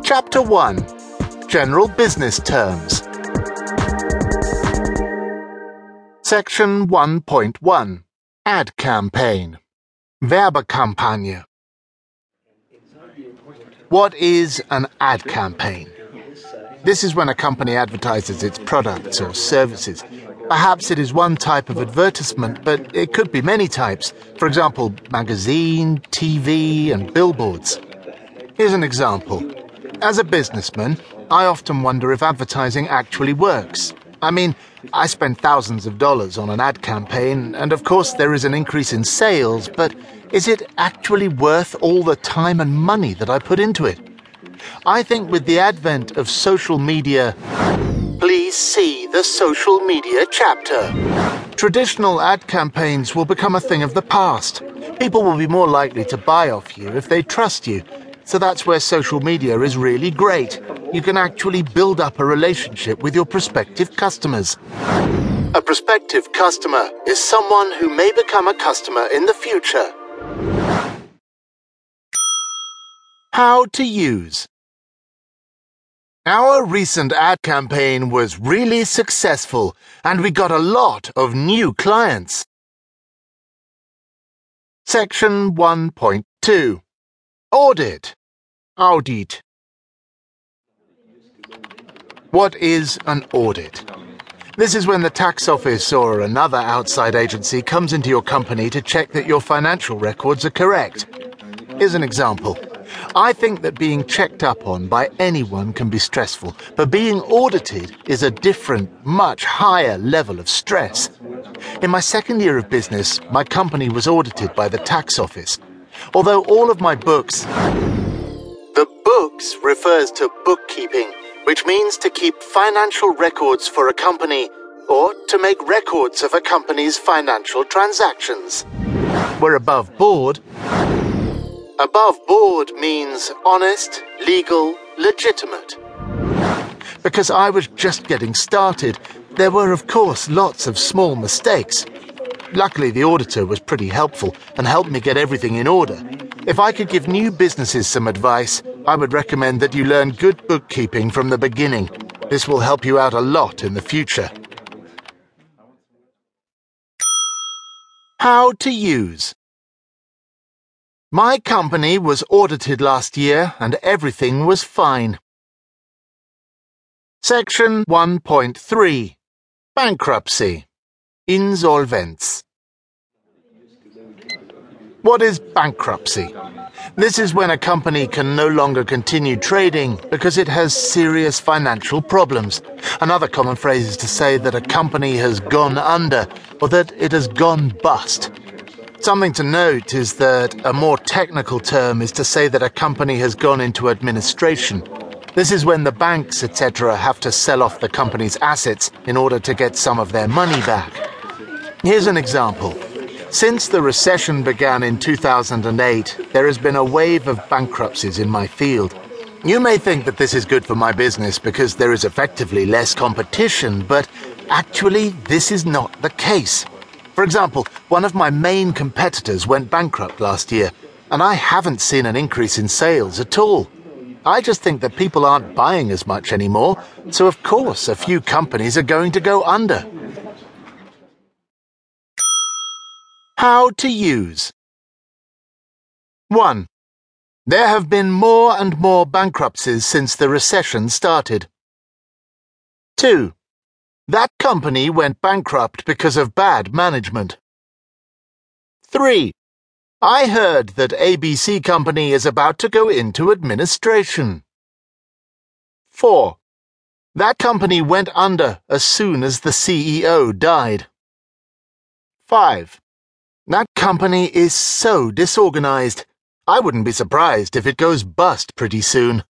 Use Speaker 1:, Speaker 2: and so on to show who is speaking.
Speaker 1: Chapter 1. General Business Terms. Section 1.1. Ad Campaign. Werbekampagne. What is an ad campaign? This is when a company advertises its products or services. Perhaps it is one type of advertisement, but it could be many types. For example, magazine, TV, and billboards. Here's an example. As a businessman, I often wonder if advertising actually works. I mean, I spend thousands of dollars on an ad campaign, and of course there is an increase in sales, but is it actually worth all the time and money that I put into it? I think with the advent of social media, please see the social media chapter. Traditional ad campaigns will become a thing of the past. People will be more likely to buy off you if they trust you. So that's where social media is really great. You can actually build up a relationship with your prospective customers. A prospective customer is someone who may become a customer in the future. How to use. Our recent ad campaign was really successful, and we got a lot of new clients. Section 1.2. Audit. Audit. What is an audit? This is when the tax office or another outside agency comes into your company to check that your financial records are correct. Here's an example. I think that being checked up on by anyone can be stressful, but being audited is a different, much higher level of stress. In my second year of business, my company was audited by the tax office. Although all of my books... The books refers to bookkeeping, which means to keep financial records for a company or to make records of a company's financial transactions. We're above board. Above board means honest, legal, legitimate. Because I was just getting started, there were, of course, lots of small mistakes. Luckily, the auditor was pretty helpful and helped me get everything in order. If I could give new businesses some advice, I would recommend that you learn good bookkeeping from the beginning. This will help you out a lot in the future. How to use. My company was audited last year and everything was fine. Section 1.3. Bankruptcy. Insolvenz. What is bankruptcy? This is when a company can no longer continue trading because it has serious financial problems. Another common phrase is to say that a company has gone under or that it has gone bust. Something to note is that a more technical term is to say that a company has gone into administration. This is when the banks, etc., have to sell off the company's assets in order to get some of their money back. Here's an example. Since the recession began in 2008, there has been a wave of bankruptcies in my field. You may think that this is good for my business because there is effectively less competition, but actually this is not the case. For example, one of my main competitors went bankrupt last year, and I haven't seen an increase in sales at all. I just think that people aren't buying as much anymore, so of course a few companies are going to go under. How to use. 1. There have been more and more bankruptcies since the recession started. 2. That company went bankrupt because of bad management. 3. I heard that ABC Company is about to go into administration. 4. That company went under as soon as the CEO died. 5. That company is so disorganized. I wouldn't be surprised if it goes bust pretty soon.